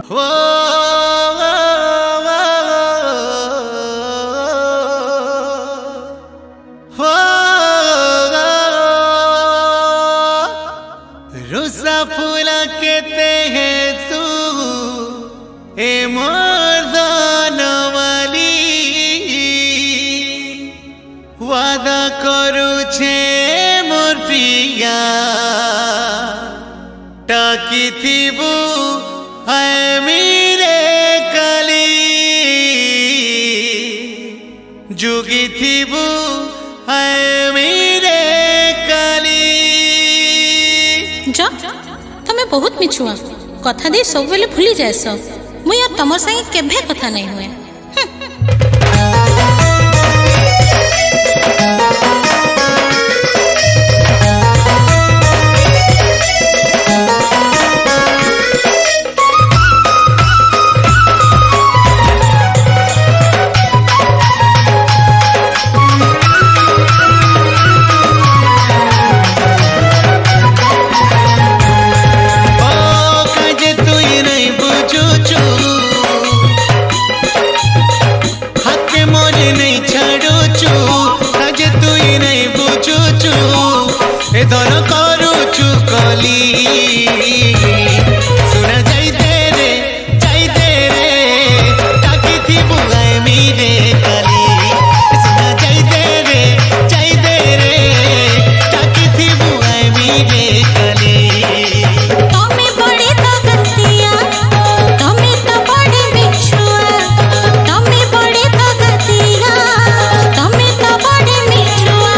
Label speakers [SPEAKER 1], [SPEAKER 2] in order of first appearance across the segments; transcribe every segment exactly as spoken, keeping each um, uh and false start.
[SPEAKER 1] हो रुसा फूला केते हैं तू ए मर्दान वाली वादा करू छे मोर प्रिया टाकी थीबू है मेरे कली जुगी थीबू है मेरे कली
[SPEAKER 2] जा तमे बहुत मिछुआ कथा दे सब बेले भूली जाएस मुई अब तमर संगे केभे कथा नहीं हुए।
[SPEAKER 1] ए धन करूचु कली सुना जाई दे रे जाई दे रे टाकी थी बुगाए मेरे कली सुना जाई दे रे जाई दे रे टाकी थी बुगाए मेरे कली
[SPEAKER 2] तमे बड़े तगतिया तमे तो बड़े मिछुआ तमे बड़े तगतिया तमे तो बड़े मिछुआ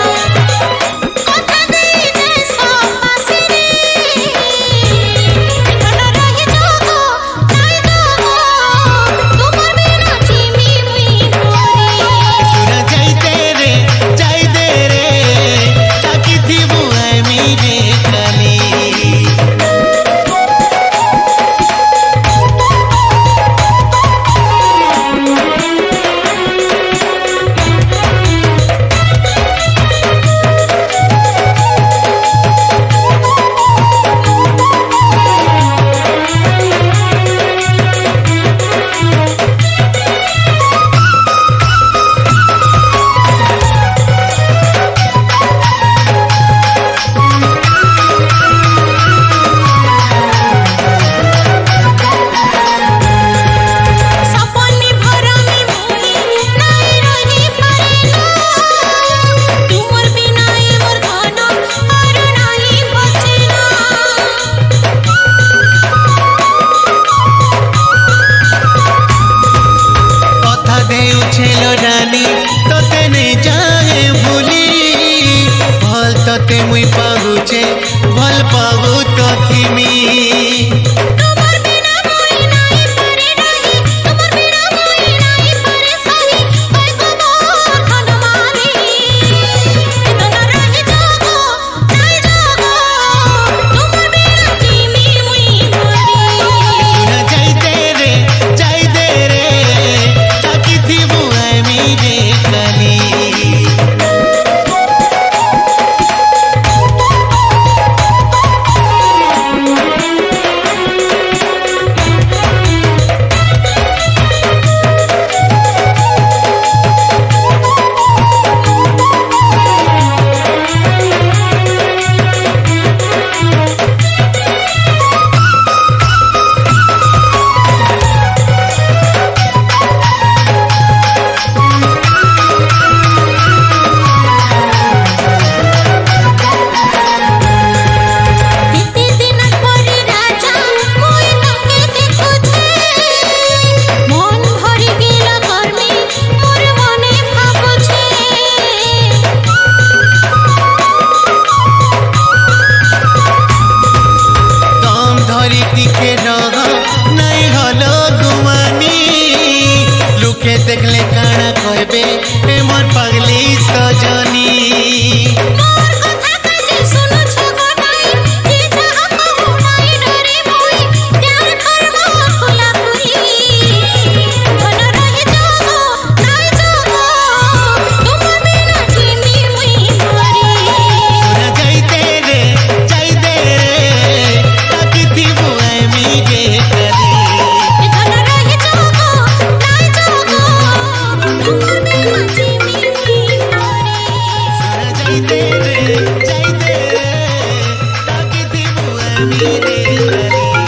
[SPEAKER 1] तोते नहीं जाए भूली भल तोते मुई पागुचे भल पागु तो थीमी देखले काना कहबे ए मोर पगली सजनी
[SPEAKER 2] ए
[SPEAKER 1] बुआई मेरे कली